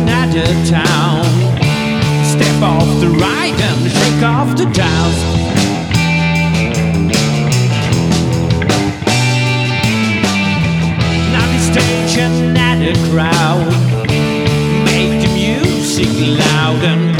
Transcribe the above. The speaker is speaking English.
at a town. Step off the ride and shake off the dust. Now the stage and at a crowd. Make the music loud and